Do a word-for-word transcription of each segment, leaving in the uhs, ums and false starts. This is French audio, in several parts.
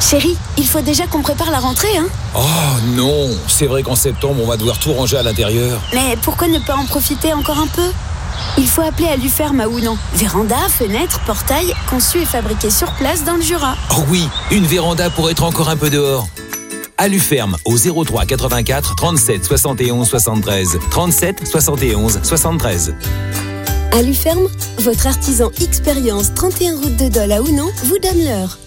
Chérie, il faut déjà qu'on prépare la rentrée, hein? Oh non, c'est vrai qu'en septembre, on va devoir tout ranger à l'intérieur. Mais pourquoi ne pas en profiter encore un peu? Il faut appeler Aluferme à Ounan. Véranda, fenêtre, portail, conçu et fabriqué sur place dans le Jura. Oh oui, une véranda pour être encore un peu dehors. Aluferme au zéro trois quatre-vingt-quatre trente-sept soixante et onze soixante-treize. trente-sept soixante et onze soixante-treize. Aluferme, votre artisan expérience trente et un route de Dole à Ounan vous donne l'heure.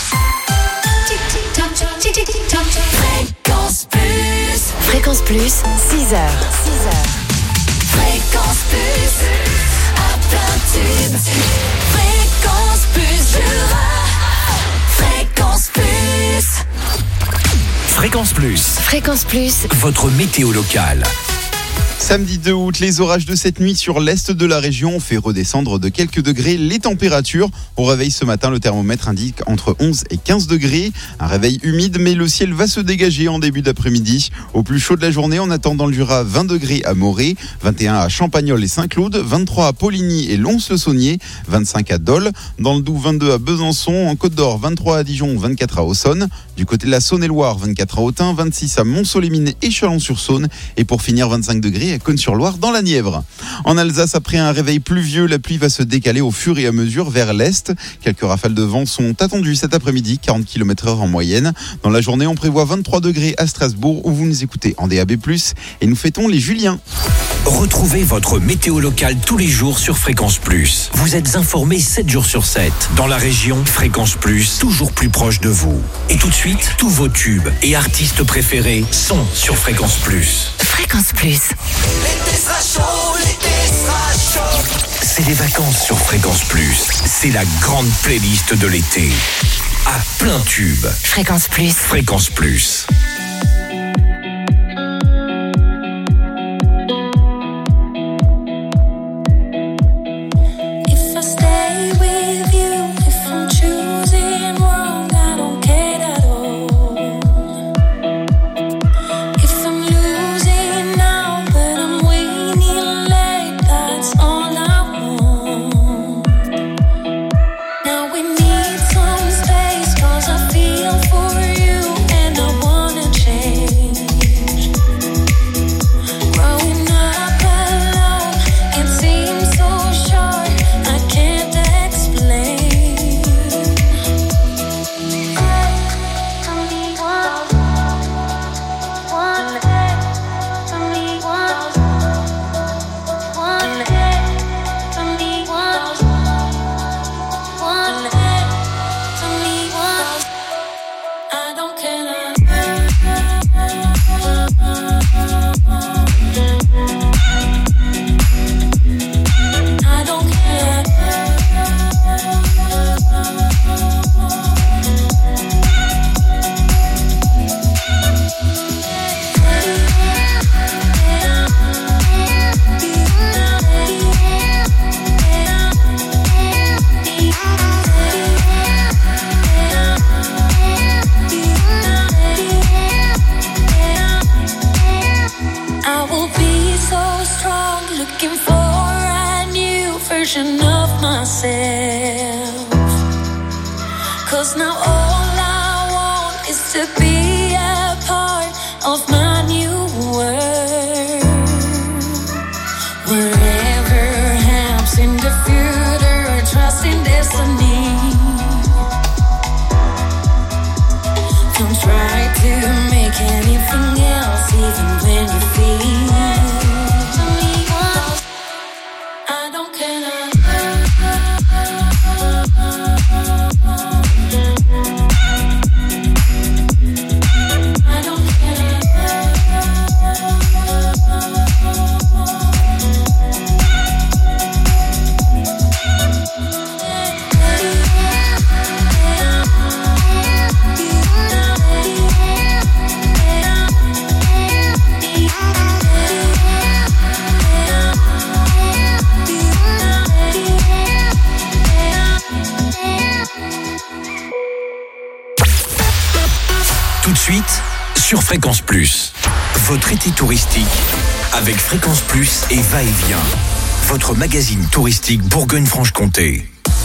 Fréquence Plus. Fréquence Plus, six heures. six heures. Fréquence Plus. À plein tube. Fréquence Plus Jura. Fréquence Plus. Fréquence Plus. Fréquence Plus. Votre météo locale. Samedi deux août, les orages de cette nuit sur l'est de la région ont fait redescendre de quelques degrés les températures. Au réveil ce matin, le thermomètre indique entre onze et quinze degrés. Un réveil humide, mais le ciel va se dégager en début d'après-midi. Au plus chaud de la journée, on attend dans le Jura vingt degrés à Morée, vingt et un à Champagnole et Saint-Cloud, vingt-trois à Poligny et Lons-le-Saunier, vingt-cinq à Dole, dans le Doubs vingt-deux à Besançon, en Côte d'Or vingt-trois à Dijon, vingt-quatre à Auxonne, du côté de la Saône-et-Loire vingt-quatre à Autun, vingt-six à Mont-Soleminais et Chalon-sur-Saône, et pour finir vingt-cinq degrés à Cosne-sur-Loire dans la Nièvre. En Alsace, après un réveil pluvieux, la pluie va se décaler au fur et à mesure vers l'est. Quelques rafales de vent sont attendues cet après-midi, quarante kilomètres heure en moyenne. Dans la journée, on prévoit vingt-trois degrés à Strasbourg, où vous nous écoutez en D A B plus, et nous fêtons les Juliens. Retrouvez votre météo locale tous les jours sur Fréquence Plus. Vous êtes informés sept jours sur sept. Dans la région, Fréquence Plus, toujours plus proche de vous. Et tout de suite, tous vos tubes et artistes préférés sont sur Fréquence Plus. Fréquence Plus. L'été sera chaud, l'été sera chaud. C'est les vacances sur Fréquence Plus. C'est la grande playlist de l'été. À plein tube. Fréquence Plus. Fréquence Plus. Sur Fréquence Plus, votre été touristique avec Fréquence Plus et va-et-vient, votre magazine touristique Bourgogne-Franche-Comté.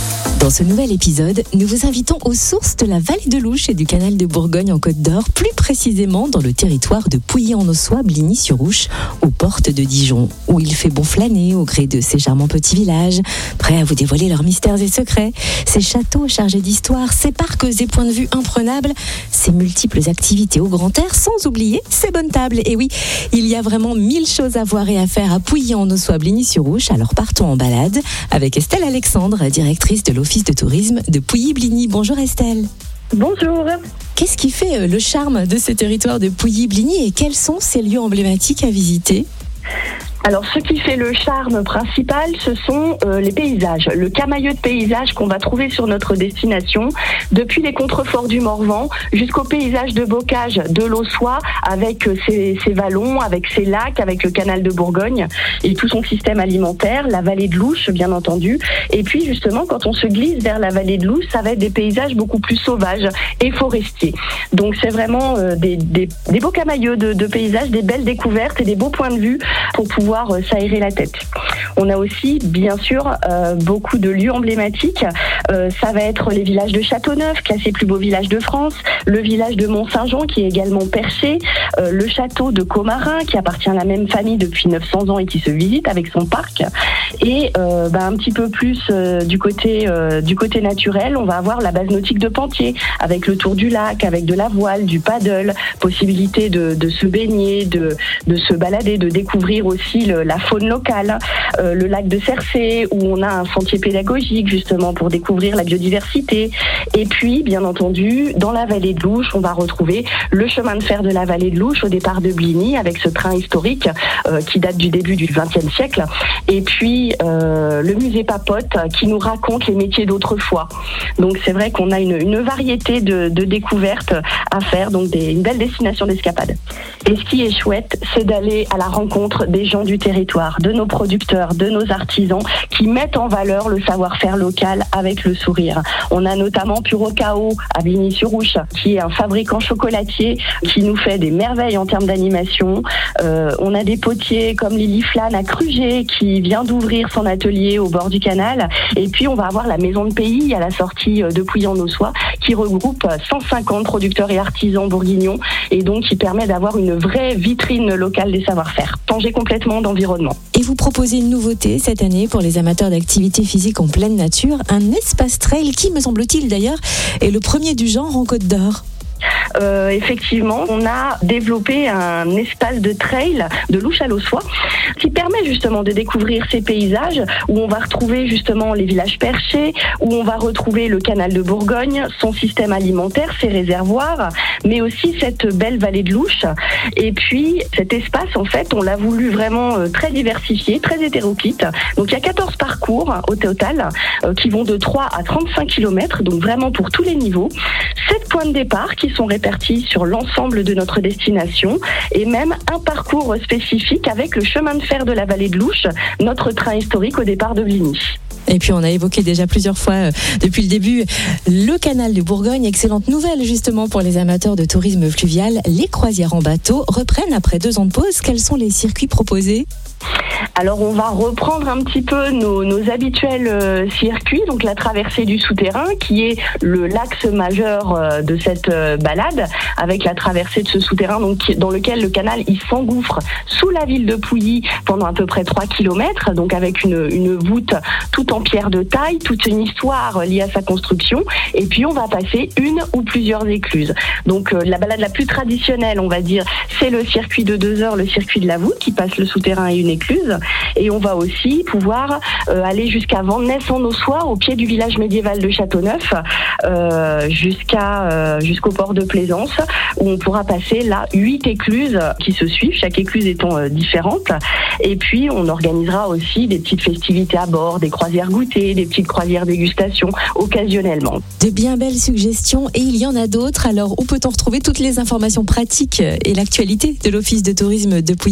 Dans ce nouvel épisode, nous vous invitons aux sources de la vallée de l'Ouche et du canal de Bourgogne en Côte d'Or, plus précisément dans le territoire de Pouilly-en-Ossois, Bligny-sur-Ouche, aux portes de Dijon, où il fait bon flâner au gré de ces charmants petits villages, prêts à vous dévoiler leurs mystères et secrets, ces châteaux chargés d'histoire, ces parcs et points de vue imprenables, ces multiples activités au grand air, sans oublier ces bonnes tables. Et oui, il y a vraiment mille choses à voir et à faire à Pouilly-en-Ossois, Bligny-sur-Ouche, alors partons en balade avec Estelle Alexandre, directrice de l'Office de tourisme de Pouilly-Bligny. Bonjour Estelle. Bonjour. Qu'est-ce qui fait le charme de ces territoires de Pouilly-Bligny et quels sont ces lieux emblématiques à visiter ? Alors, ce qui fait le charme principal, ce sont euh, les paysages, le camailleux de paysages qu'on va trouver sur notre destination, depuis les contreforts du Morvan jusqu'au paysage de bocage de l'Ossois, avec ses, ses vallons, avec ses lacs, avec le canal de Bourgogne et tout son système alimentaire, la vallée de l'Ouche, bien entendu. Et puis, justement, quand on se glisse vers la vallée de l'Ouche, ça va être des paysages beaucoup plus sauvages et forestiers. Donc, c'est vraiment euh, des, des, des beaux camailleux de, de paysages, des belles découvertes et des beaux points de vue pour pouvoir s'aérer la tête. On a aussi, bien sûr, euh, beaucoup de lieux emblématiques. Euh, ça va être les villages de Châteauneuf, classé plus beau village de France, le village de Mont-Saint-Jean, qui est également perché, euh, le château de Commarin, qui appartient à la même famille depuis neuf cents ans et qui se visite avec son parc. Et euh, bah, un petit peu plus euh, du côté euh, du côté naturel, on va avoir la base nautique de Pentier, avec le tour du lac, avec de la voile, du paddle, possibilité de, de se baigner, de, de se balader, de découvrir aussi le, la faune locale, euh, le lac de Cercé, où on a un sentier pédagogique justement pour découvrir la biodiversité. Et puis, bien entendu, dans la vallée de l'Ouche, on va retrouver le chemin de fer de la vallée de l'Ouche au départ de Bligny, avec ce train historique euh, qui date du début du vingtième siècle. Et puis, euh, le musée Papote qui nous raconte les métiers d'autrefois. Donc, c'est vrai qu'on a une, une variété de, de découvertes à faire, donc des, une belle destination d'escapade. Et ce qui est chouette, c'est d'aller à la rencontre des gens du territoire, de nos producteurs, de nos artisans qui mettent en valeur le savoir-faire local avec le sourire. On a notamment Purocao à Bligny-sur-Ouche, qui est un fabricant chocolatier qui nous fait des merveilles en termes d'animation. Euh, on a des potiers comme Lily Flan à Crugé qui vient d'ouvrir son atelier au bord du canal. Et puis on va avoir la Maison de Pays à la sortie de Pouilly-en-Ossois qui regroupe cent cinquante producteurs et artisans bourguignons et donc qui permet d'avoir une vraie vitrine locale des savoir-faire. Changer complètement d'environnement. Et vous proposez une nouveauté cette année pour les amateurs d'activités physiques en pleine nature, un espace trail qui, me semble-t-il d'ailleurs, est le premier du genre en Côte d'Or. Euh, effectivement, on a développé un espace de trail de l'Ouche à l'Ossois qui permet justement de découvrir ces paysages où on va retrouver justement les villages perchés, où on va retrouver le canal de Bourgogne, son système alimentaire, ses réservoirs, mais aussi cette belle vallée de l'Ouche. Et puis cet espace, en fait, on l'a voulu vraiment très diversifié, très hétéroclite. Donc il y a quatorze parcours au total euh, qui vont de trois à trente-cinq kilomètres, donc vraiment pour tous les niveaux. sept points de départ qui sont répartis sur l'ensemble de notre destination et même un parcours spécifique avec le chemin de fer de la vallée de l'Ouche, notre train historique au départ de Bligny. Et puis on a évoqué déjà plusieurs fois euh, depuis le début le canal de Bourgogne. Excellente nouvelle justement pour les amateurs de tourisme fluvial. Les croisières en bateau reprennent après deux ans de pause. Quels sont les circuits proposés ? Alors on va reprendre un petit peu nos, nos habituels euh, circuits, donc la traversée du souterrain qui est le l'axe majeur euh, de cette euh, balade, avec la traversée de ce souterrain donc, qui, dans lequel le canal il s'engouffre sous la ville de Pouilly pendant à peu près trois kilomètres, donc avec une, une voûte toute en pierre de taille, toute une histoire liée à sa construction, et puis on va passer une ou plusieurs écluses. Donc euh, la balade la plus traditionnelle, on va dire, c'est le circuit de deux heures, le circuit de la voûte qui passe le souterrain et une écluse. Et on va aussi pouvoir euh, aller jusqu'à Vandenesse-en-Ossois, au pied du village médiéval de Châteauneuf, euh, jusqu'à euh, jusqu'au port de Plaisance, où on pourra passer là huit écluses qui se suivent, chaque écluse étant euh, différente. Et puis on organisera aussi des petites festivités à bord, des croisières goûters, des petites croisières dégustation occasionnellement. De bien belles suggestions et il y en a d'autres. Alors où peut-on retrouver toutes les informations pratiques et l'actualité de l'Office de tourisme de Pouilly-Bligny ?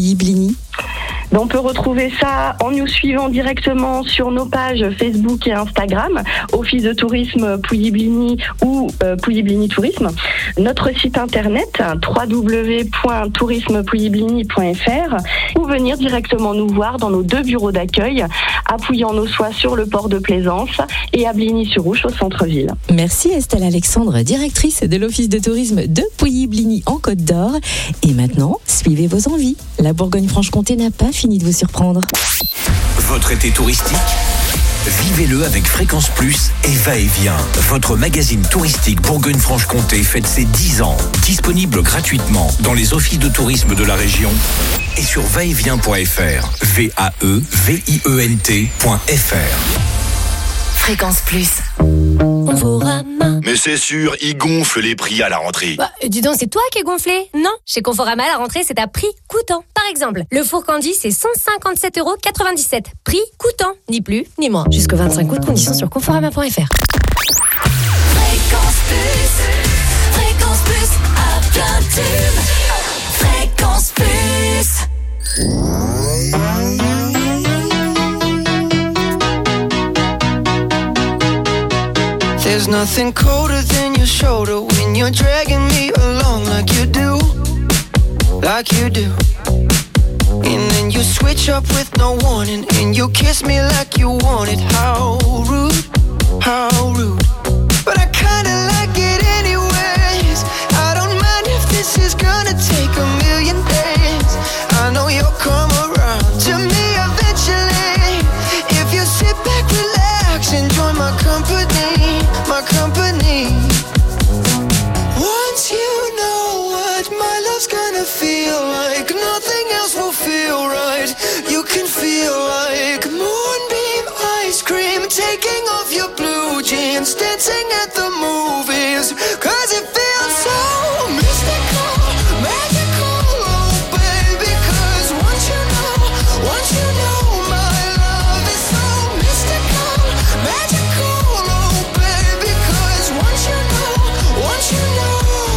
On peut retrouver ça en nous suivant directement sur nos pages Facebook et Instagram, Office de tourisme Pouilly-Bligny ou euh, Pouilly-Bligny Tourisme. Notre site internet w w w point tourisme pouilly bligny point f r ou venir directement nous voir dans nos deux bureaux d'accueil à Pouilly-en-Ossois sur le port de Plaisance et à Bligny-sur-Ouche au centre-ville. Merci Estelle Alexandre, directrice de l'Office de tourisme de Pouilly-Bligny en Côte d'Or. Et maintenant, suivez vos envies. La Bourgogne-Franche-Comté n'a pas fini de vous surprendre. Votre été touristique ? Vivez-le avec Fréquence Plus et Va-et-Vient. Votre magazine touristique Bourgogne-Franche-Comté fête ses dix ans. Disponible gratuitement dans les offices de tourisme de la région et sur va et vient point f r. V A E V I E N T point F R. Fréquence Plus. Conforama. Mais c'est sûr, ils gonflent les prix à la rentrée. Bah, dis donc, c'est toi qui es gonflé. Non, chez Conforama, la rentrée, c'est à prix coûtant. Par exemple, le four Candy, c'est cent cinquante-sept euros quatre-vingt-dix-sept. Prix coûtant, ni plus, ni moins. Jusqu'au vingt-cinq août, conditions sur conforama point f r. Fréquence Plus, Fréquence Plus, à plein tube. Fréquence Plus. There's nothing colder than your shoulder when you're dragging me along like you do, like you do. And then you switch up with no warning and you kiss me like you want it. How rude, how rude. But I kinda like it anyways. I don't mind if this is gonna take a million days. I know you'll come around to me eventually. If you sit back, relax, enjoy my company, my company. Once you know what my love's gonna feel like, nothing else will feel right. You can feel like moonbeam ice cream, taking off your blue jeans, dancing at the movies, cause it feels so mystical, magical, oh baby, cause once you know, once you know my love is so mystical, magical, oh baby, cause once you know, once you know.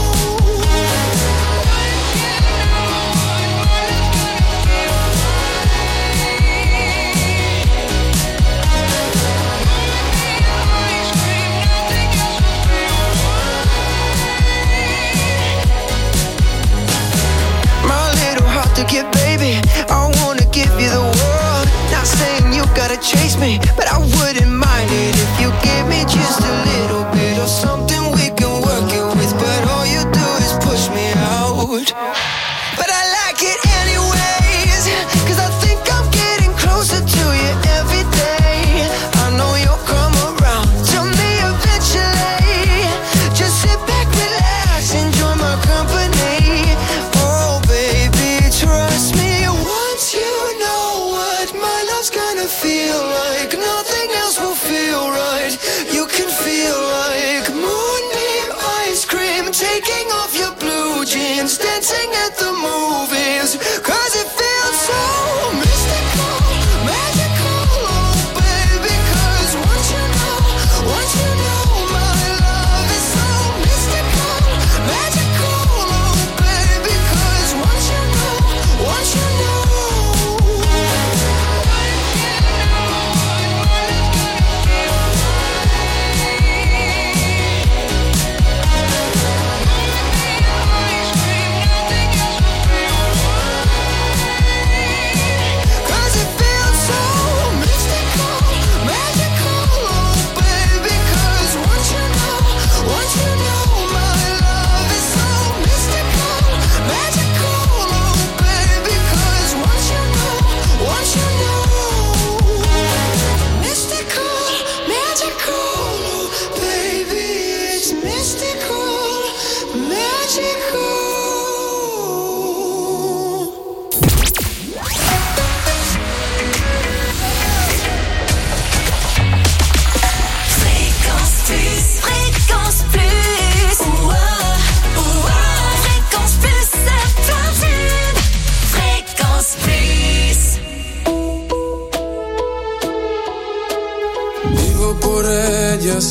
To get, baby, I wanna give you the world. Not saying you gotta chase me, but I wouldn't mind it if you give me just a little bit of something we can work it with. But all you do is push me out. But I like it anyways, cause I think I'm getting closer to you every day. I know you'll come around to me eventually. Just sit back, relax, enjoy my company. Oh baby, trust me, once you know what my love's gonna feel like, nothing else will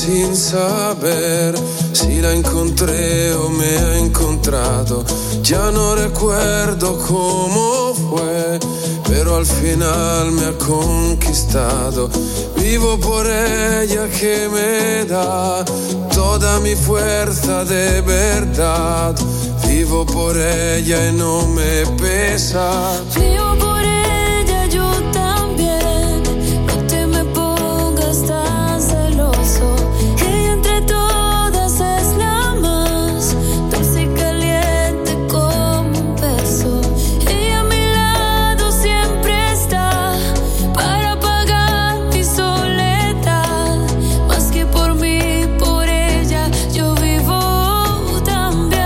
sin saber si la encontré o me ha encontrado. Ya no recuerdo cómo fue, pero al final me ha conquistado. Vivo por ella que me da toda mi fuerza de verdad. Vivo por ella y no me pesa. Vivo por ella, yo también. No te me pongas tan celoso. Ella entre todas es la más dulce y caliente como un beso. Ella a mi lado siempre está para apagar mi soledad. Más que por mí, por ella, yo vivo también.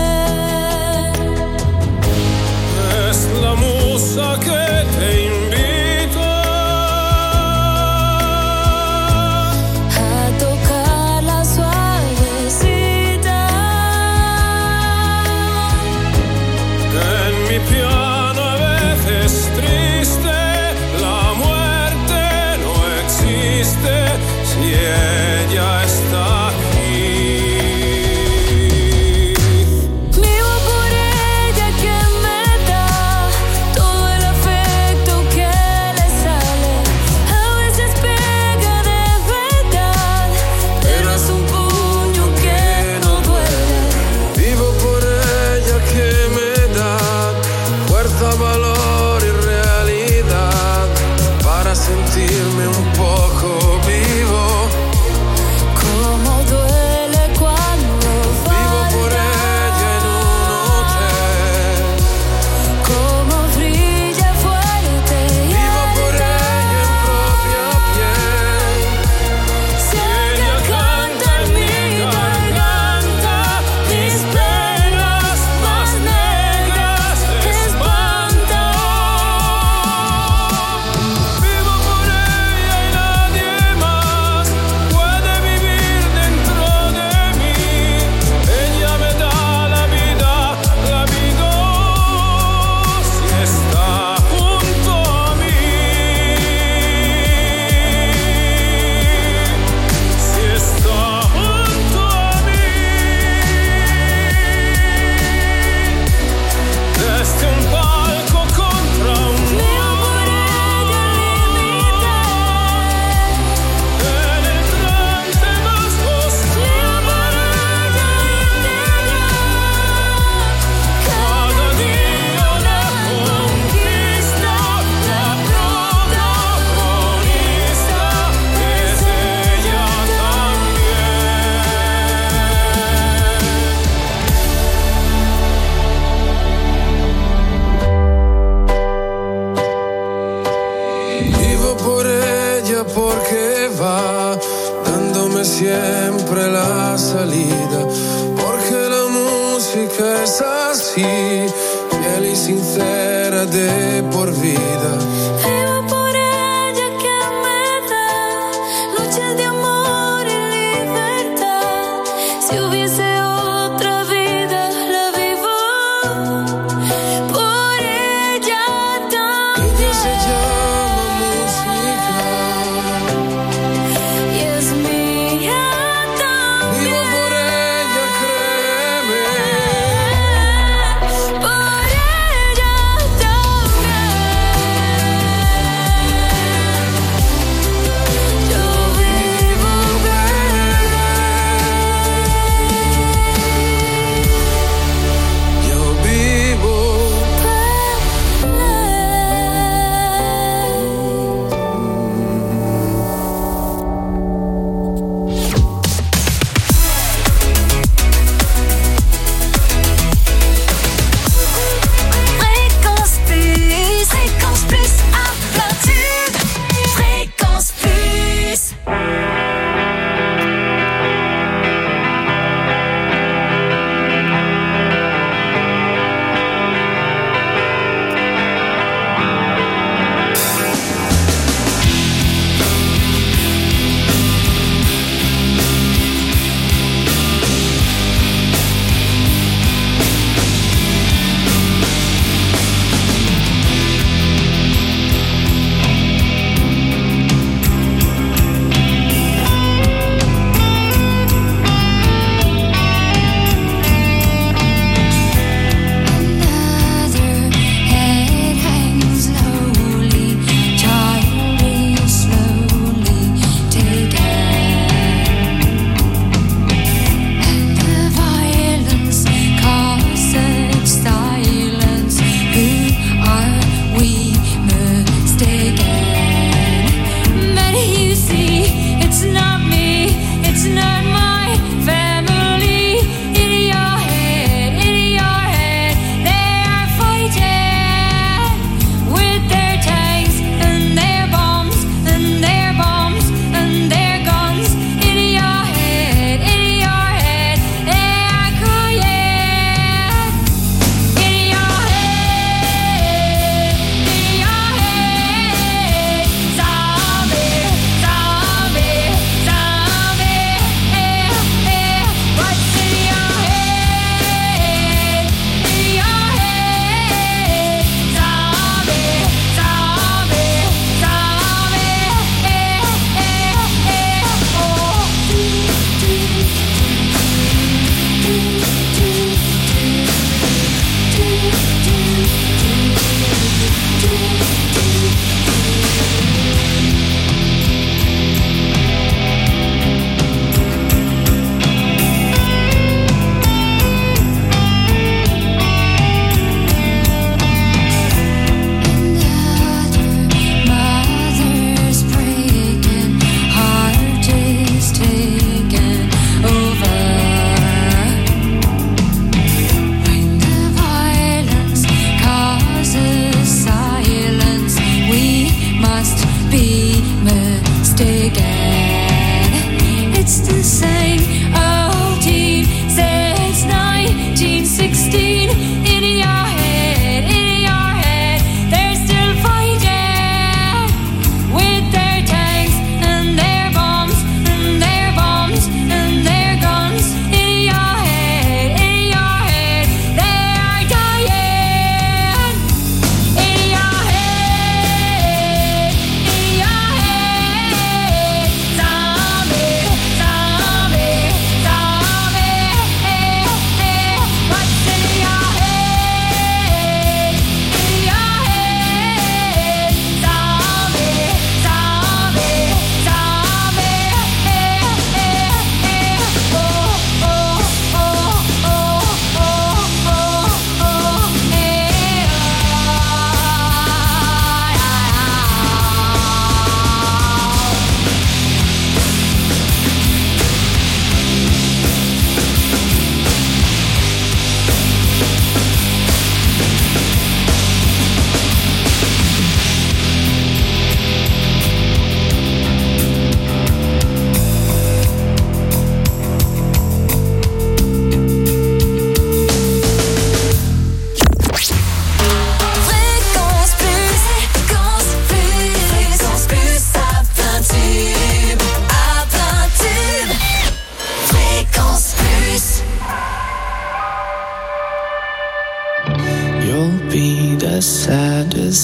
Es la musa que te invita A tocar la suavecita. en mi piano a veces triste. La muerte no existe si ella está aquí. Vivo por ella que me da todo el afecto que le sale. A veces pega de verdad, pero es un puño que no duele. Vivo por ella que me da fuerza, valor y realidad para sentirme un poco vivo. Como duele cuando Vivo por falta. ella en un hotel. Como brilla fuerte y Vivo por ella en propia piel. Si ella canta en mi garganta, mis penas más negras espantan. Vivo por ella y nadie más puede vivir dentro de mí. Ella me da la vida, la vida si está junto a mí. Si está junto a mí. Desde un palco contra un Vivo por ella límite. en el trance más oscuro. Vivo por ella integral. Cada día una conquista, la protagonista es ella también. Vivo por ella porque va dándome siempre la salida, porque la música es así, fiel y sincera de por vida. Vivo por ella que me da noches de amor y libertad. Si hubiese otra vida, la vivo por ella Ella se también. llama música. Y es mía también. Vivo por ella, créeme. Por ella también. Yo vivo por ella.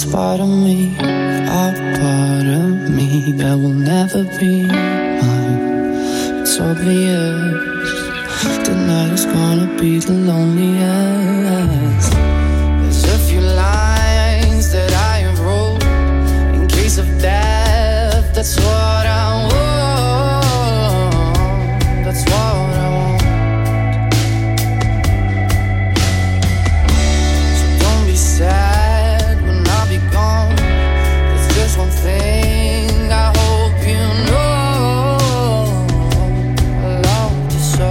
part of me, a part of me that will never be mine. It's obvious tonight is gonna be the loneliest. There's a few lines that I wrote in case of death. That's what I want. That's what I want. So don't be sad when I'll be gone. There's just one thing I hope you know. I love you so.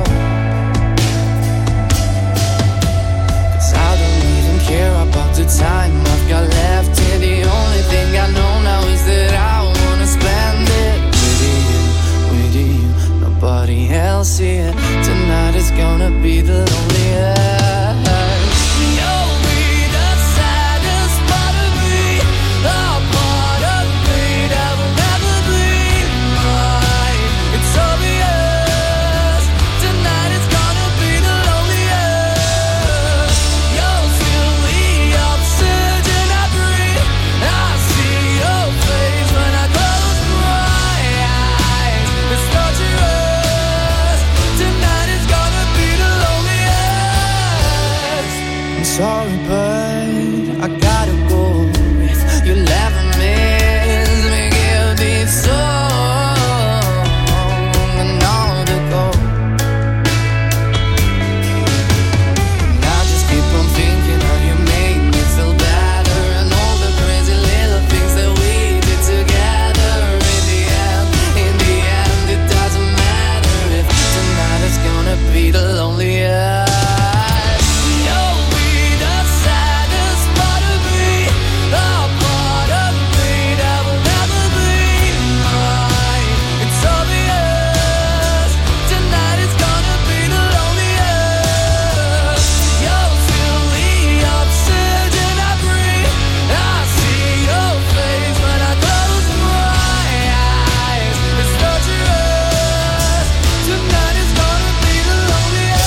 The time I've got left here, the only thing I know now is that I wanna spend it with you, with you, nobody else here. Tonight is gonna be the loneliest. You'll be the saddest part of me, a part of me that will never be mine. It's obvious, tonight is gonna be the loneliest. You'll feel the oxygen I breathe. I see your face when I close my eyes. It's torturous. Tonight is gonna be the loneliest. I'm sorry, but I gotta go. If you'll ever miss me, give me song and all to go. And I just keep on thinking how you make me feel better, and all the crazy little things that we did together. In the end, in the end, it doesn't matter if tonight is gonna be the loneliest. You'll be the saddest part of me, a part of me that will never be mine. It's obvious, tonight is gonna be the loneliest. You'll feel the oxygen I breathe. I see your face when I close my eyes. It's torturous. Tonight is gonna be the loneliest.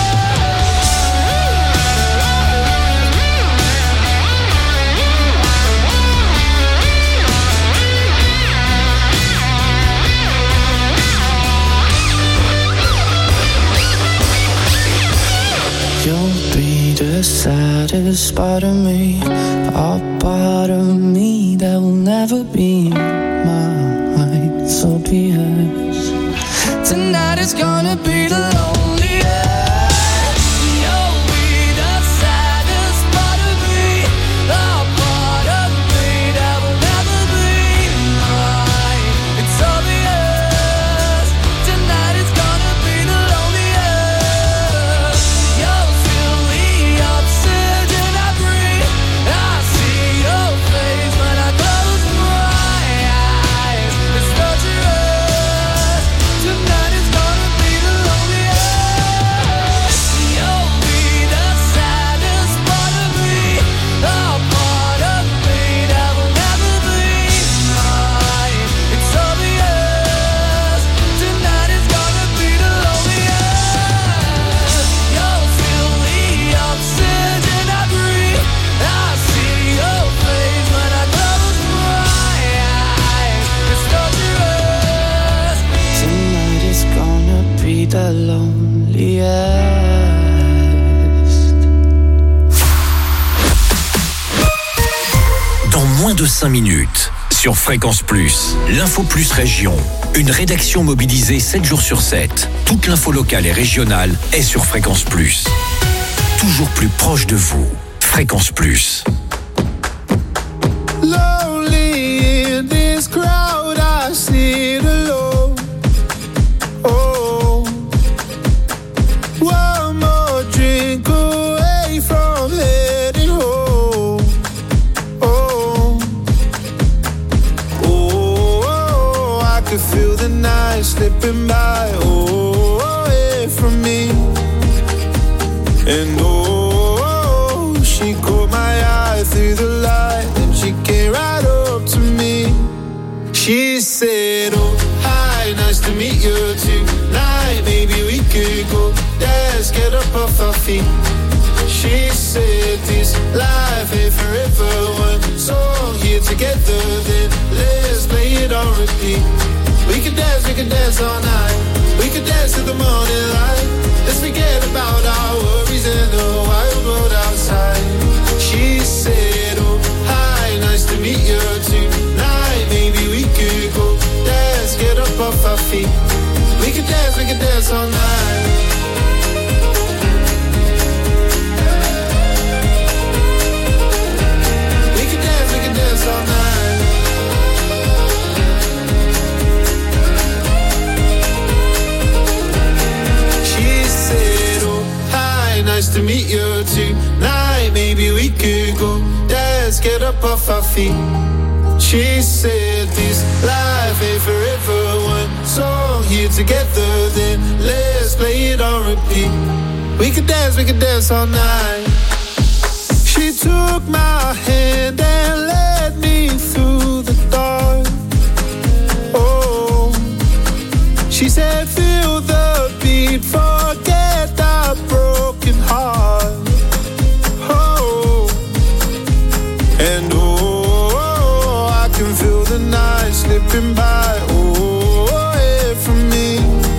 You'll be the saddest part of me, a part of me that will never be mine. It's obvious. Tonight is gonna be the loneliest. You'll be the saddest part of me, a part of me that will never be mine. It's obvious. Tonight is gonna be the loneliest. You'll feel the oxygen I breathe. I see your face when I close my eyes. It's torturous. Tonight is gonna be the loneliest. You'll be the saddest part of me, a part of me that will never be mine. It's obvious. Tonight is gonna be the loneliest. You'll feel the oxygen I breathe. I see your face when I close my eyes. It's torturous. Tonight is gonna be the loneliest. Dans moins de cinq minutes, sur Fréquence Plus, l'info plus région. Une rédaction mobilisée sept jours sur sept. Toute l'info locale et régionale est sur Fréquence Plus. Toujours plus proche de vous. Fréquence Plus. Lonely in this crowd, I sit alone. Oh, one more drink away from heading home. Oh, oh, I could feel the night slipping by. Oh, away from me. And oh, she caught my eye through the light, and she came right up to me. She said, oh, hi, nice to meet you tonight. Maybe we could go dance, get up off our feet. She said, this life ain't forever, one so repeat. We could dance, we could dance all night. We could dance till the morning light. Let's forget about our worries in the wild world outside. She said, oh, hi, nice to meet you tonight. Maybe we could go dance, get up off our feet. We could dance, we could dance all night. We could dance, we could dance all night. She said, oh, hi, nice to meet you tonight. Maybe we could go dance, get up off our feet. She said this life ain't forever. One song here together, then let's play it on repeat. We could dance, we could dance all night. She took my hand and led me through the dark. Oh, she said feel the beat, forget that broken heart. Oh, and oh, I can feel the night slipping by, oh, away from me.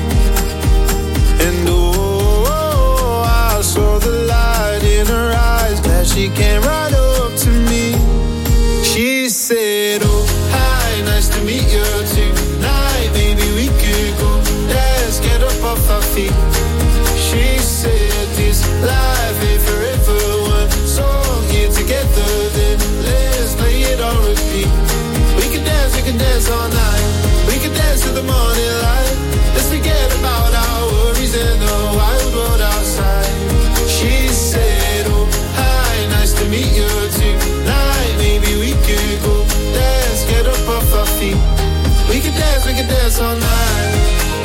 And oh, I saw the light in her eyes, that she came right up to me. She said, oh, hi, nice to meet you tonight. Maybe we could go dance, get up off our feet. She said this life ain't forever. One song here together, then let's play it on repeat. We can dance, we can dance all night. We can dance till the morning light. Let's forget about our worries in the wild world outside. She said, oh, hi, nice to meet you tonight. Maybe we could go dance, get up off our feet. We can dance, we can dance all night.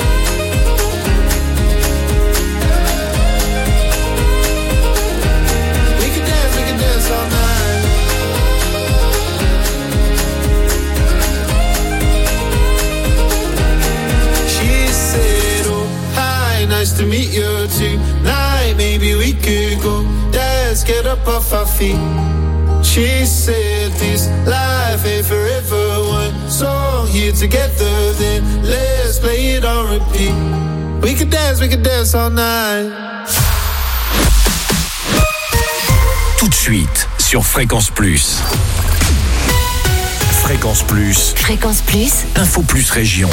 We can dance, we can dance all night. She said, oh, hi, nice to meet you tonight. Maybe we could go dance, get up off our feet. She said this life ain't forever. One song here together, then let's play it on repeat. We could dance, we could dance all night. Tout de suite sur Fréquence Plus. Fréquence Plus. Fréquence Plus. Info Plus Région.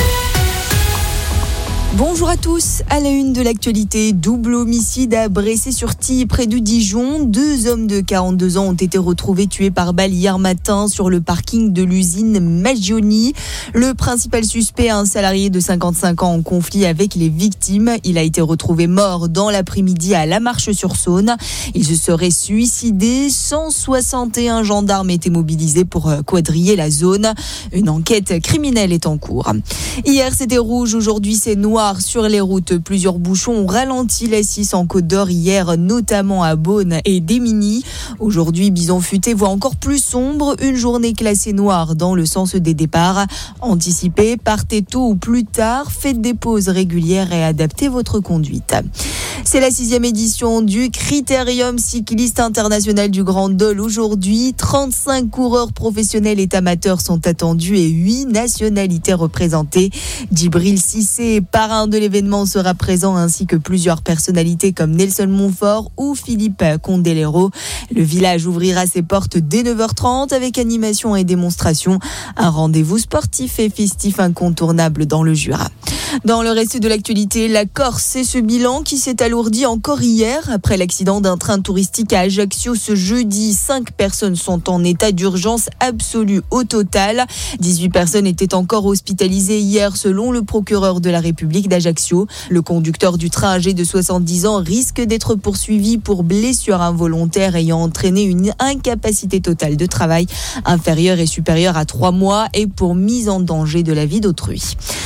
Bonjour à tous, à la une de l'actualité, double homicide à Brécé-sur-Tille près de Dijon. Deux hommes de quarante-deux ans ont été retrouvés tués par balle hier matin sur le parking de l'usine Magioni. Le principal suspect, un salarié de cinquante-cinq ans en conflit avec les victimes. Il a été retrouvé mort dans l'après-midi à La Marche-sur-Saône. Il se serait suicidé. cent soixante et un gendarmes étaient mobilisés pour quadriller la zone. Une enquête criminelle est en cours. Hier, c'était rouge, aujourd'hui c'est noir sur les routes. Plusieurs bouchons ont ralenti la six en Côte d'Or hier, notamment à Beaune et Démini. Aujourd'hui, Bison Futé voit encore plus sombre. Une journée classée noire dans le sens des départs. Anticipez, partez tôt ou plus tard, faites des pauses régulières et adaptez votre conduite. C'est la sixième édition du Critérium cycliste international du Grand Dol aujourd'hui. trente-cinq coureurs professionnels et amateurs sont attendus et huit nationalités représentées. Djibril Cissé, parrain de l'événement, sera présent ainsi que plusieurs personnalités comme Nelson Montfort ou Philippe Condellero. Le village ouvrira ses portes dès neuf heures trente avec animation et démonstration. Un rendez-vous sportif et festif incontournable dans le Jura. Dans le reste de l'actualité, la Corse, c'est ce bilan qui s'est alourdi encore hier après l'accident d'un train touristique à Ajaccio ce jeudi. Cinq personnes sont en état d'urgence absolue au total. dix-huit personnes étaient encore hospitalisées hier selon le procureur de la République d'Ajaccio. Le conducteur du train âgé de soixante-dix ans risque d'être poursuivi pour blessure involontaire ayant entraîné une incapacité totale de travail inférieure et supérieure à trois mois et pour mise en danger de la vie d'autrui.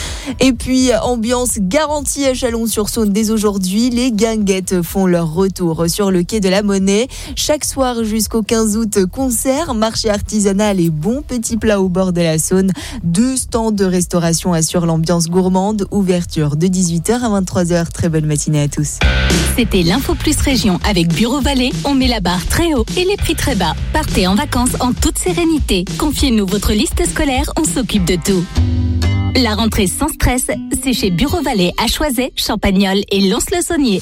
Et puis, ambiance garantie à Chalon-sur-Saône dès aujourd'hui. Les guinguettes font leur retour sur le quai de la Monnaie. Chaque soir jusqu'au quinze août, concert, marché artisanal et bons petits plats au bord de la Saône. Deux stands de restauration assurent l'ambiance gourmande. Ouverture de dix-huit heures à vingt-trois heures. Très bonne matinée à tous. C'était l'Info Plus Région avec Bureau Vallée. On met la barre très haut et les prix très bas. Partez en vacances en toute sérénité. Confiez-nous votre liste scolaire, on s'occupe de tout. La rentrée sans stress, c'est chez Bureau Vallée à Choiset, Champagnole et Lons-le-Saunier.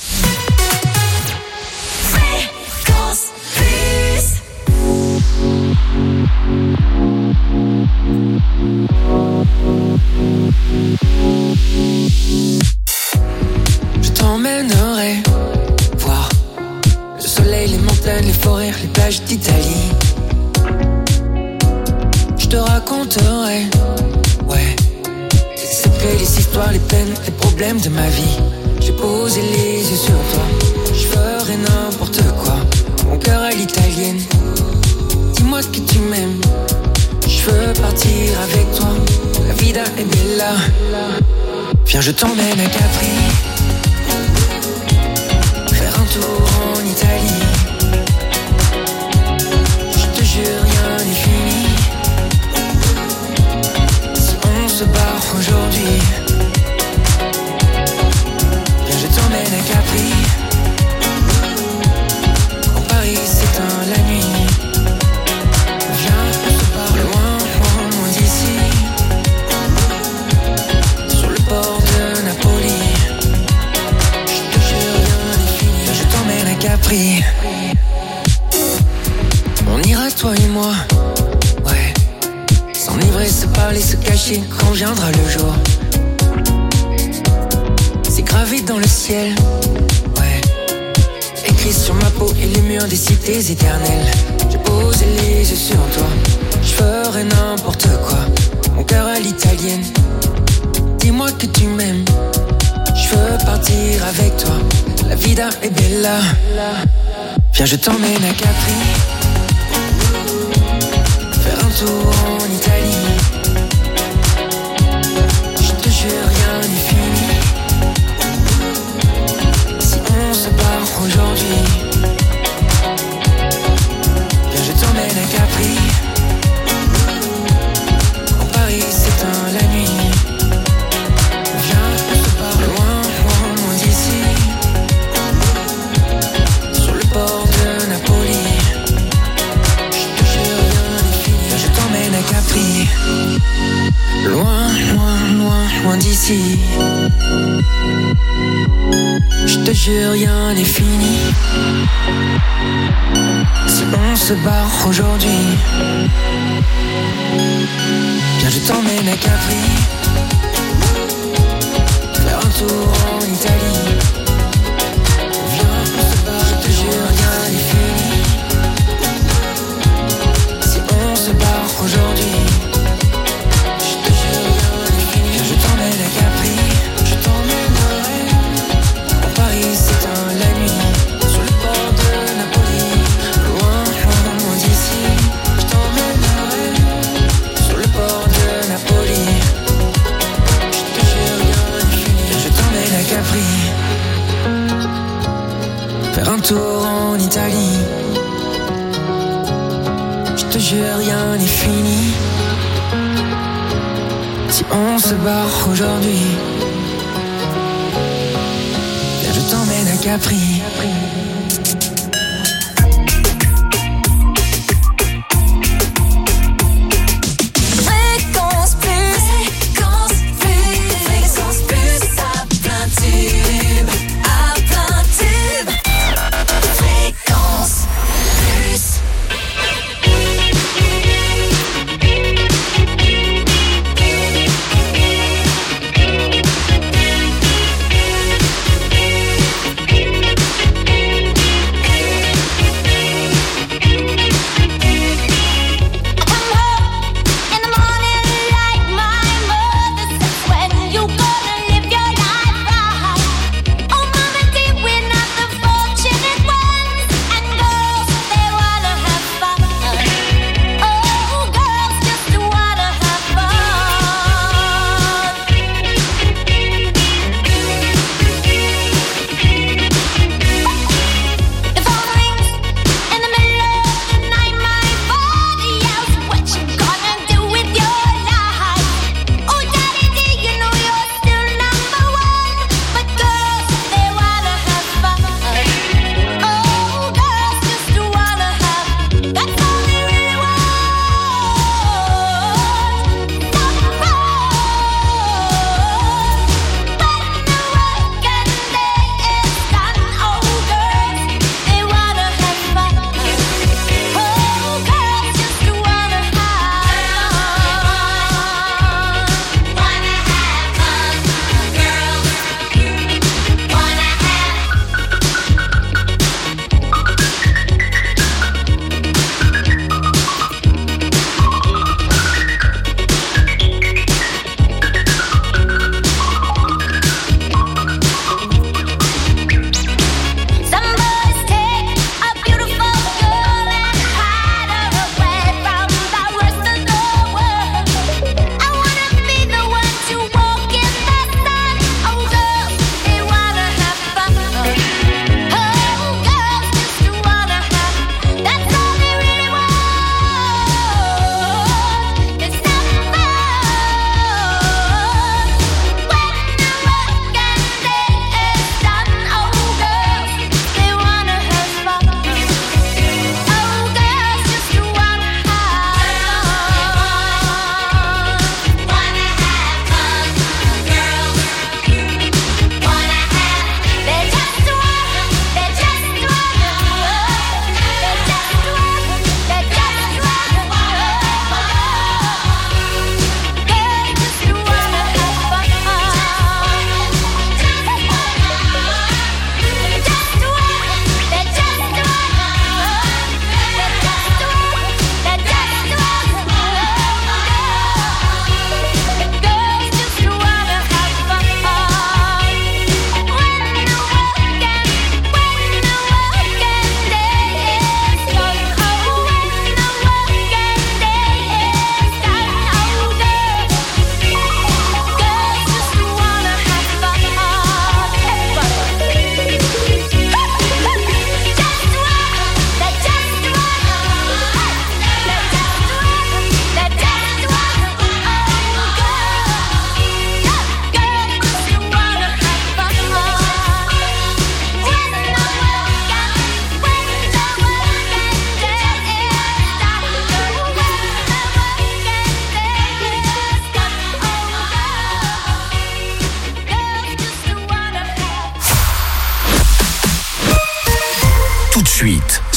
Fréquence Plus. Je t'emmènerai voir le soleil, les montagnes, les forêts, les plages d'Italie. Je te raconterai, ouais, les secrets, les histoires, les peines, les problèmes de ma vie. J'ai posé les yeux sur toi, je ferai n'importe quoi. Mon cœur à l'italienne, dis-moi que tu m'aimes. Je veux partir avec toi, la vida è bella. Viens, je t'emmène à Capri, faire un tour en Italie. Je te jure, rien n'est fini. Si on se barre aujourd'hui, viens, je t'emmène à Capri. En Paris s'éteint la nuit. Viens, on se barre loin, loin, loin d'ici. Sur le port de Napoli. Je te jure, rien n'est fini. Viens, je t'emmène à Capri. On ira toi et moi, ouais. S'enivrer, se parler, se cacher quand viendra le jour. C'est gravé dans le ciel, ouais. Écrit sur ma peau et les murs des cités éternelles. J'ai posé les yeux sur toi, je ferai n'importe quoi. Mon cœur à l'italienne, dis-moi que tu m'aimes. Je veux partir avec toi, la vida è bella. Viens, je t'emmène à Capri, faire un tour en Italie. Je te jure, rien n'est fini. Si on se barre aujourd'hui, viens, je t'emmène à Capri. En Paris s'éteint la nuit. Viens, on se barre loin, loin, loin d'ici. Sur le port de Napoli. Je t'emmène à Capri, loin, loin, loin, loin d'ici. Je te jure, rien n'est fini. Si on se barre aujourd'hui, viens, je t'emmène à Capri, faire un tour en Italie. Viens, on se barre, je te jure, rien n'est fini. Se barre aujourd'hui, je te jure, rien n'est fini. Je t'emmène à Capri, je t'emmènerai. En Paris s'éteint la nuit, sur le port de Napoli. Loin, loin, loin d'ici. Je t'emmènerai sur le port de Napoli. Je te jure, rien n'est fini. Je t'emmène à Capri, faire un tour en Italie. Je te jure, rien n'est fini. Si on se barre aujourd'hui, viens, je t'emmène à Capri. Fréquence Plus. Fréquence Plus. Fréquence Plus à plein tube. À plein tube. Fréquence Plus.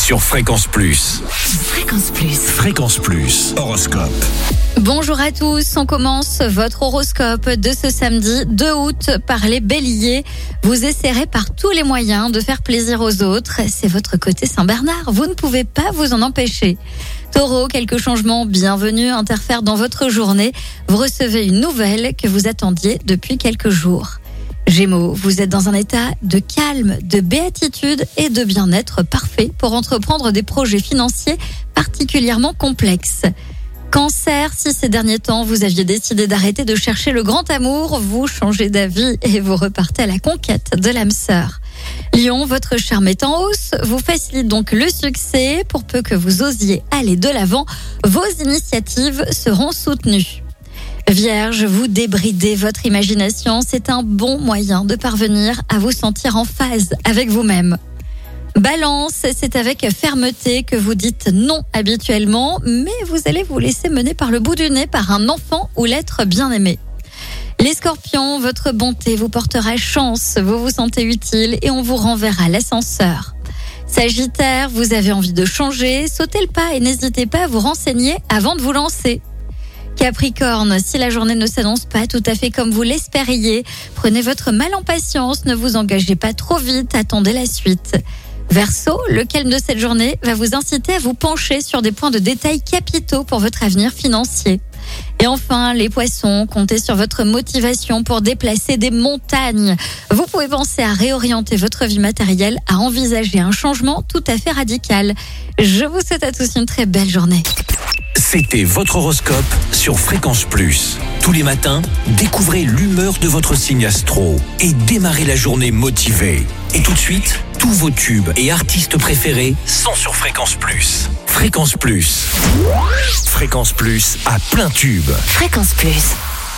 sur Fréquence Plus. Fréquence Plus. Fréquence Plus. Horoscope. Bonjour à tous, on commence votre horoscope de ce samedi deux août par les béliers. Vous essaierez par tous les moyens de faire plaisir aux autres. C'est votre côté Saint-Bernard, vous ne pouvez pas vous en empêcher. Taureau, quelques changements bienvenus interfèrent dans votre journée. Vous recevez une nouvelle que vous attendiez depuis quelques jours. Gémeaux, vous êtes dans un état de calme, de béatitude et de bien-être parfait pour entreprendre des projets financiers particulièrement complexes. Cancer, si ces derniers temps vous aviez décidé d'arrêter de chercher le grand amour, vous changez d'avis et vous repartez à la conquête de l'âme sœur. Lion, votre charme est en hausse, vous facilite donc le succès. Pour peu que vous osiez aller de l'avant, vos initiatives seront soutenues. Vierge, vous débridez votre imagination, c'est un bon moyen de parvenir à vous sentir en phase avec vous-même. Balance, c'est avec fermeté que vous dites non habituellement, mais vous allez vous laisser mener par le bout du nez par un enfant ou l'être bien-aimé. Les scorpions, votre bonté vous portera chance, vous vous sentez utile et on vous renverra l'ascenseur. Sagittaire, vous avez envie de changer, sautez le pas et n'hésitez pas à vous renseigner avant de vous lancer. Capricorne, si la journée ne s'annonce pas tout à fait comme vous l'espériez, prenez votre mal en patience, ne vous engagez pas trop vite, attendez la suite. Verseau, le calme de cette journée va vous inciter à vous pencher sur des points de détail capitaux pour votre avenir financier. Et enfin, les poissons, comptez sur votre motivation pour déplacer des montagnes. Vous pouvez penser à réorienter votre vie matérielle, à envisager un changement tout à fait radical. Je vous souhaite à tous une très belle journée. C'était votre horoscope sur Fréquence Plus. Tous les matins, découvrez l'humeur de votre signe astro et démarrez la journée motivé. Et tout de suite, tous vos tubes et artistes préférés sont sur Fréquence Plus. Fréquence Plus. Fréquence Plus à plein tube. Fréquence Plus.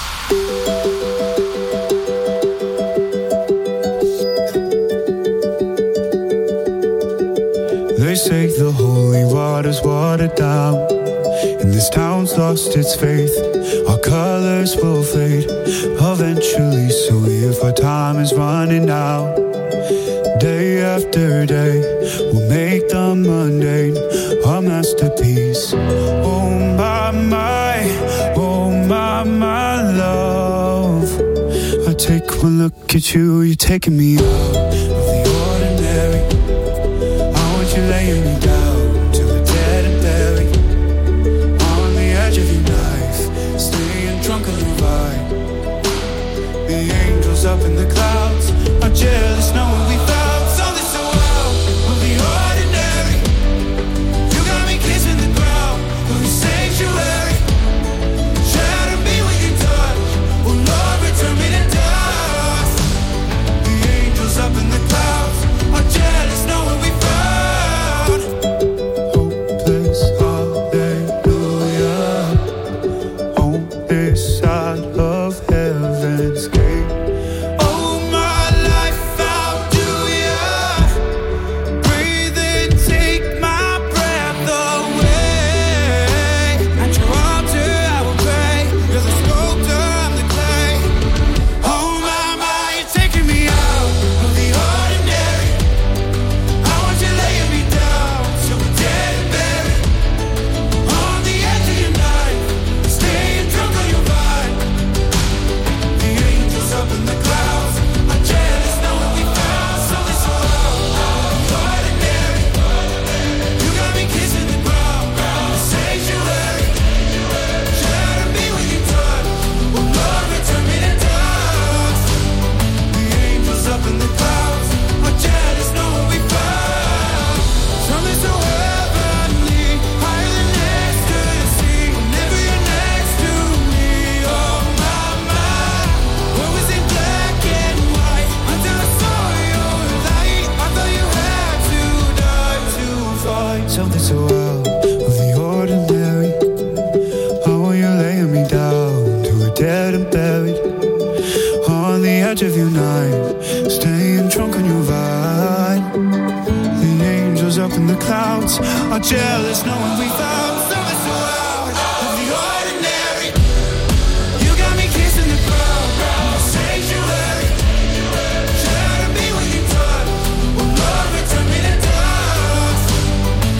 They say the holy water's watered down, and this town's lost its faith. Our colors will fade eventually, so if our time is running out, day after day, we'll make the mundane a masterpiece. Oh my, my, oh my, my love, I take one look at you, you're taking me out of the ordinary. I want you laying me down till we're dead and buried, on the edge of your knife, staying drunk on your vibe. The angels up in the clouds are jealous knowing we found something so out of the ordinary. You got me kissing the ground of the sanctuary. Shatter me with your touch, oh Lord, return me to dust. The angels up in the clouds are jealous knowing we found hopeless hallelujah on this side of heaven's gate. Something so out of the ordinary. How are you laying me down to a dead and buried, on the edge of your night, staying drunk on your vibe. The angels up in the clouds are jealous knowing we found something so out of the ordinary. You got me kissing the ground, ground sanctuary. Shatter me with your touch, oh Lord, return me to dust.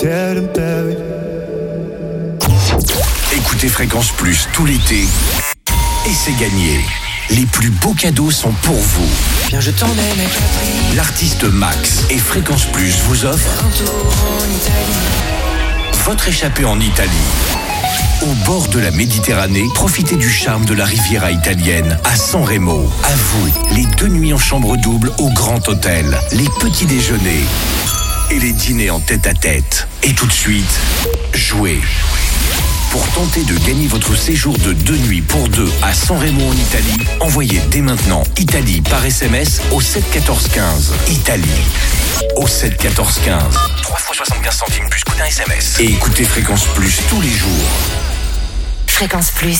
dead and buried. Écoutez Fréquence Plus tout l'été et c'est gagné. Les plus beaux cadeaux sont pour vous. Bien, je t'emmène avec la pluie. L'artiste Max et Fréquence Plus vous offrent Un tour en Italie. votre échappée en Italie. Au bord de la Méditerranée, profitez du charme de la Riviera italienne à San Remo. À vous, les deux nuits en chambre double au Grand Hôtel, les petits déjeuners et les dîners en tête-à-tête. Et tout de suite, jouez. Pour tenter de gagner votre séjour de deux nuits pour deux à San Remo en Italie, envoyez dès maintenant Italie par S M S au sept quatorze quinze. Italie au sept quatorze quinze. trois fois soixante-quinze centimes plus coût d'un S M S. Et écoutez Fréquence Plus tous les jours. Fréquence Plus.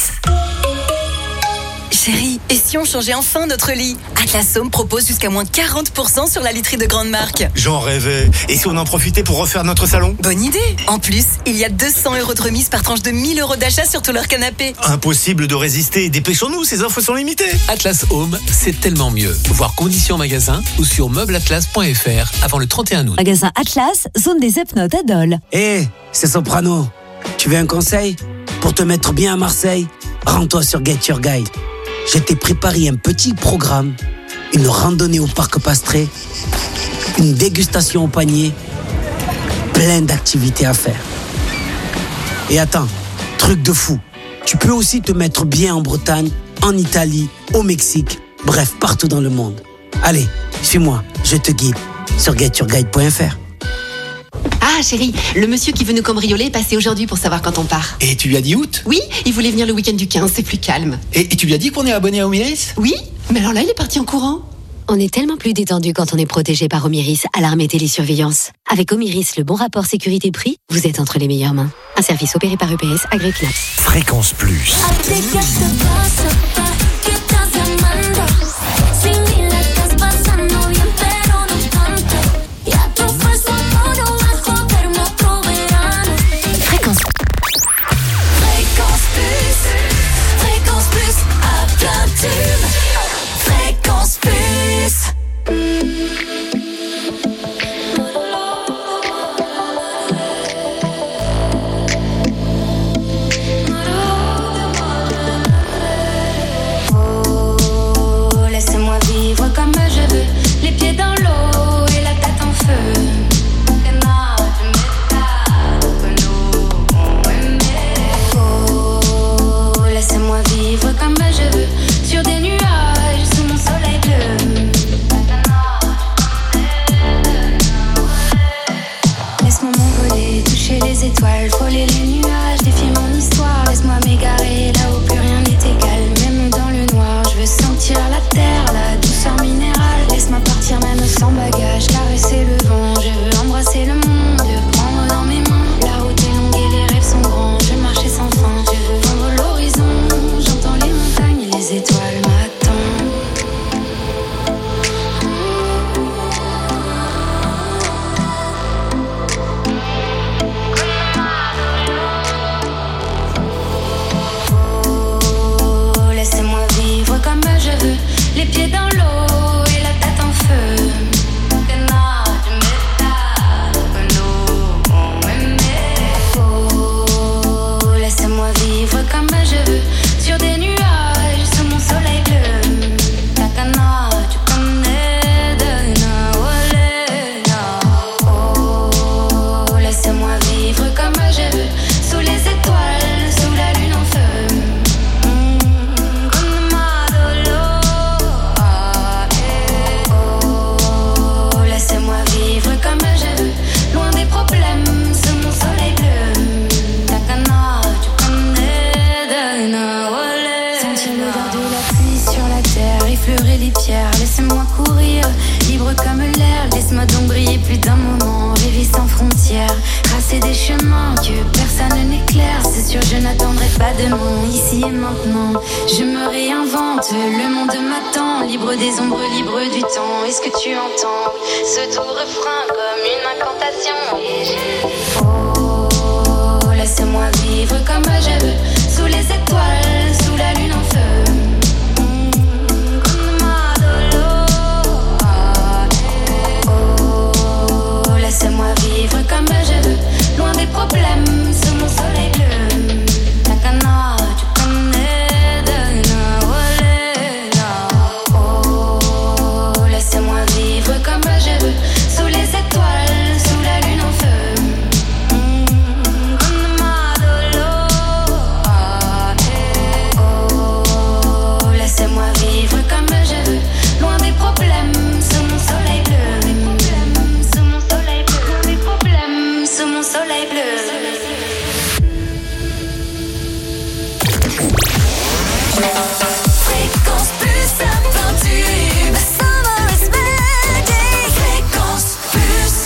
Chérie, et si on changeait enfin notre lit? Atlas Home propose jusqu'à moins quarante pour cent sur la literie de grande marque. J'en rêvais. Et si on en profitait pour refaire notre salon? Bonne idée. En plus, il y a deux cents euros de remise par tranche de mille euros d'achat sur tout leur canapé. Impossible de résister. Dépêchons-nous, ces offres sont limitées. Atlas Home, c'est tellement mieux. Voir conditions magasin ou sur meubleatlas point f r avant le trente et un août. Magasin Atlas, zone des Epnotes à Dole. Hé, hey, c'est Soprano. Tu veux un conseil? Pour te mettre bien à Marseille, rends-toi sur Get Your Guide. Je t'ai préparé un petit programme, une randonnée au parc Pastré, une dégustation au panier, plein d'activités à faire. Et attends, truc de fou, tu peux aussi te mettre bien en Bretagne, en Italie, au Mexique, bref, partout dans le monde. Allez, suis-moi, je te guide sur get your guide point f r. Ah chérie, le monsieur qui veut nous cambrioler est passé aujourd'hui pour savoir quand on part. Et tu lui as dit août? Oui, il voulait venir le week-end du quinze, c'est plus calme. Et, et tu lui as dit qu'on est abonné à Omiris? Oui, mais alors là il est parti en courant. On est tellement plus détendu quand on est protégé par Omiris, alarme et télésurveillance. Avec Omiris, le bon rapport sécurité-prix, vous êtes entre les meilleures mains. Un service opéré par U P S, agréé C N A P S. Fréquence Plus. Fréquence Plus. Oh, laissez-moi vivre comme je veux, les pieds dans l'eau et la tête en feu. Oh, laissez-moi vivre comme je veux, sur des nuages sous mon soleil bleu. Laisse-moi m'envoler, toucher les étoiles, frôler les nuages, défier mon histoire. Laisse-moi m'égarer là où plus rien n'est égal, même dans le noir. Je veux sentir la terre, la douceur minérale. Laisse-moi partir même sans bagage, caresser le vent. Je veux embrasser le monde, le prendre dans mes mains. La route est longue et les rêves sont grands. Je veux marcher sans fin, je veux vendre l'horizon. J'entends les montagnes et les étoiles m'attendent. Oh, laissez-moi vivre comme je veux, les pieds dans l'eau et la tête en feu. Oh, laissez-moi vivre comme je veux, sur des nuages sous mon soleil bleu. Takana, tu connais de Naolena. Oh, laissez-moi vivre comme je veux, sous les étoiles, sous la lune en feu. Mm, comme Madolo. Ah, eh. Oh, laissez-moi vivre comme je veux, loin des problèmes, sous mon soleil bleu. Takana, tu connais de Naolé. Sentir l'odeur de la pluie sur la terre, effleurer les pierres, laissez-moi courir, libre comme l'air. Laisse-moi donc briller plus d'un moment, rêver sans frontières, tracer des chemins que personne n'éclaire. C'est sûr, je n'attendrai pas demain, ici et maintenant. Je me réinvente, le monde m'attend, libre des ombres, libre du temps. Est-ce que tu entends ce doux refrain comme une incantation? Et j'ai... Oh, laissez-moi vivre comme je veux, sous les étoiles, sous la lune en feu. Mm, comme Madolo. Ah, eh. Oh, laissez-moi vivre comme je veux, Fréquence plus, un tube. Summer is ready. Fréquence plus.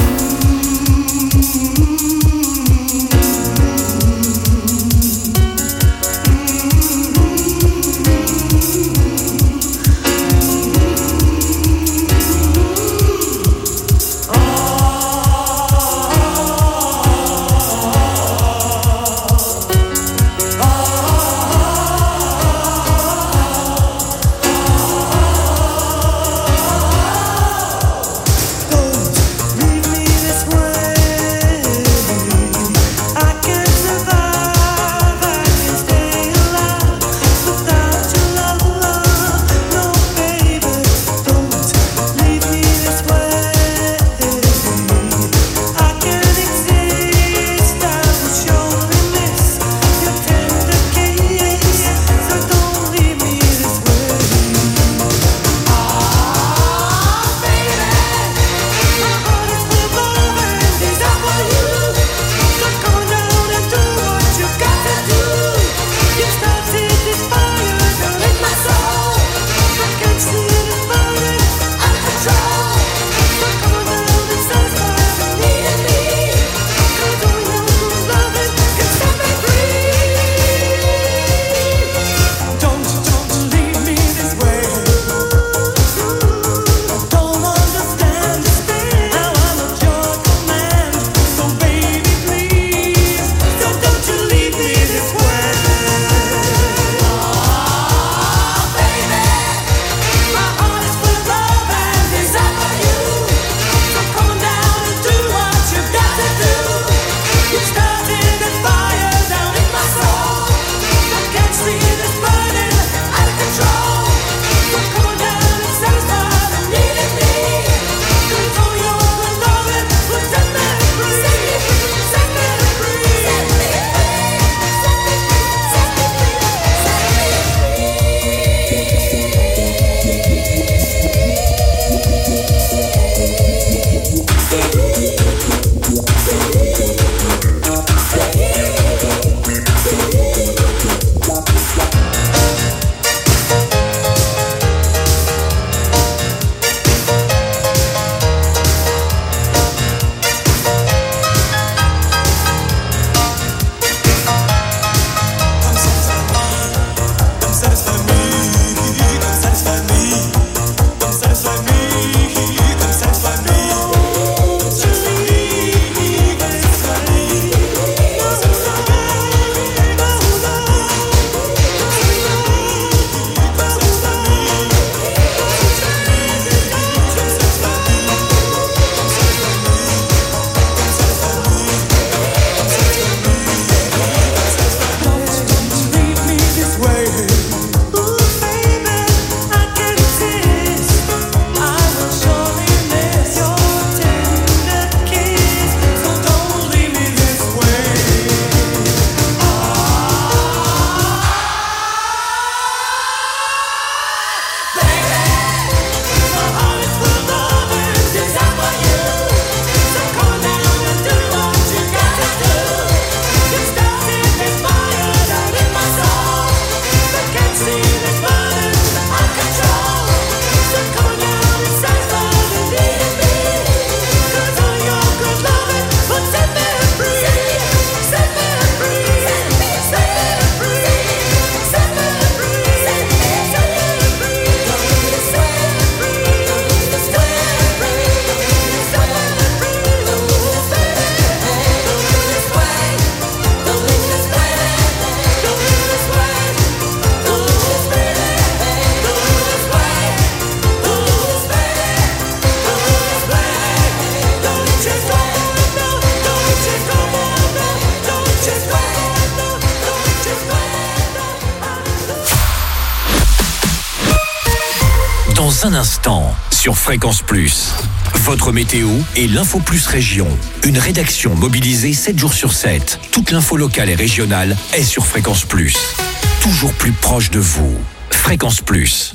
Dans un instant, sur Fréquence Plus, votre météo et l'Info Plus Région. Une rédaction mobilisée sept jours sur sept. Toute l'info locale et régionale est sur Fréquence Plus. Toujours plus proche de vous. Fréquence Plus.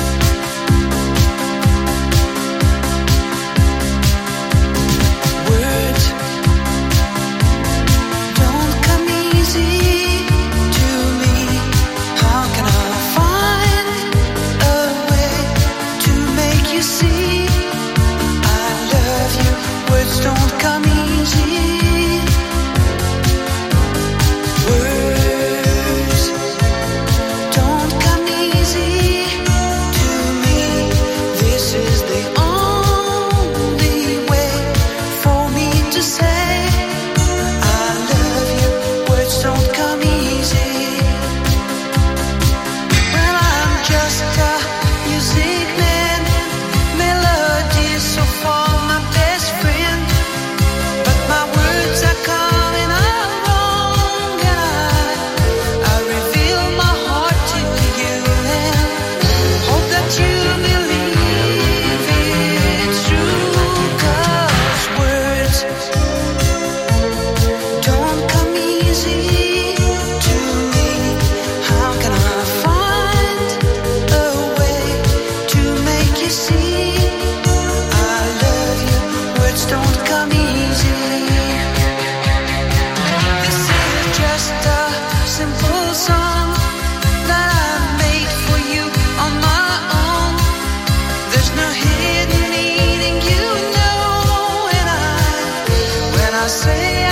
We're say